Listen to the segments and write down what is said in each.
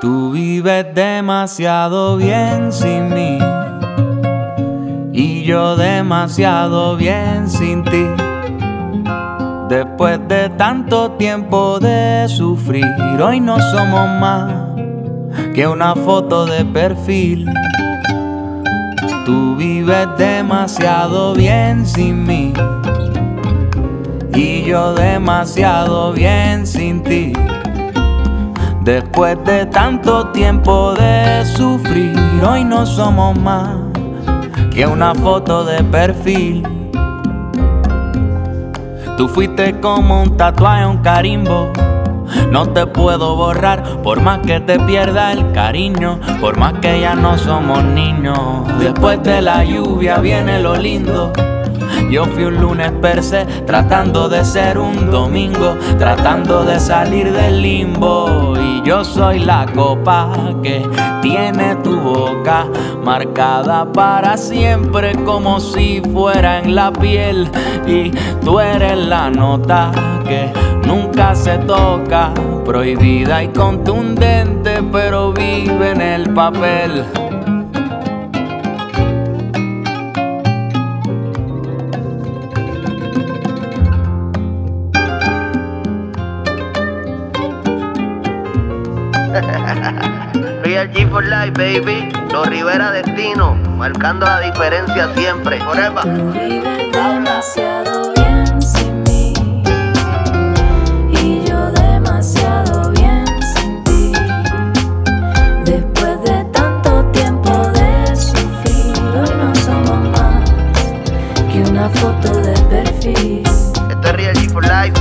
Tú vives demasiado bien sin mí y yo demasiado bien sin ti. Después de tanto tiempo de sufrir, hoy no somos más que una foto de perfil. Tú vives demasiado bien sin mí y yo demasiado bien sin ti. Después de tanto tiempo de sufrir, hoy no somos más que una foto de perfil. Tú fuiste como un tatuaje, un carimbo. No te puedo borrar, por más que te pierda el cariño, por más que ya no somos niños. Después de la lluvia viene lo lindo. Yo fui un lunes per se, tratando de ser un domingo, tratando de salir del limbo. Y yo soy la copa que tiene tu boca marcada para siempre, como si fuera en la piel. Y tú eres la nota que nunca se toca, prohibida y contundente, pero vive en el papel. Real G for life, baby. Los Rivera Destino, marcando la diferencia siempre. Forever. Tú vives demasiado bien sin mí y yo demasiado bien sin ti. Después de tanto tiempo de sufrir, hoy no somos más que una foto de perfil. Esto es Real G for life.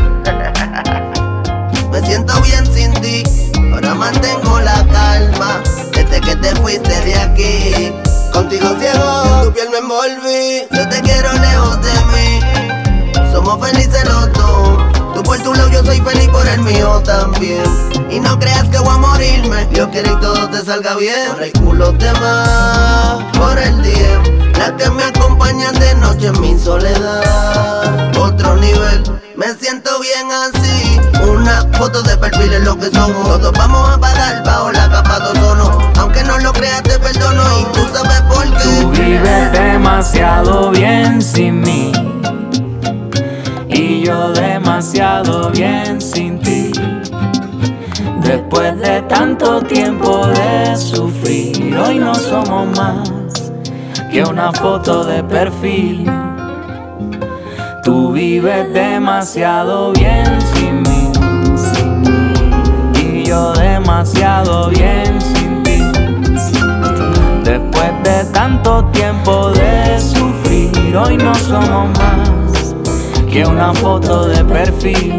Me siento bien sin ti, ahora mantengo la calma. Desde que te fuiste de aquí, contigo ciego, en tu piel me envolví. Yo te quiero lejos de mí, somos felices los dos. Tú por tu lado, yo soy feliz por el mío también. Y no creas que voy a morirme, Dios quiere y todo te salga bien. Por el culo te más, por el día, la que me acompaña de noche en mi soledad. Otro nivel, me siento bien así. Una foto de perfil es lo que somos. Todos vamos a pagar bajo la capa de ozono. Aunque no lo creas te perdono y tú sabes por qué. Tú vives demasiado bien sin mí y yo demasiado bien sin ti. Después de tanto tiempo de sufrir, hoy no somos más que una foto de perfil. Tú vives demasiado bien sin mí y yo demasiado bien sin ti. Después de tanto tiempo de sufrir, hoy no somos más que una foto de perfil.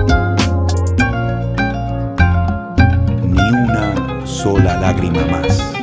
Ni una sola lágrima más.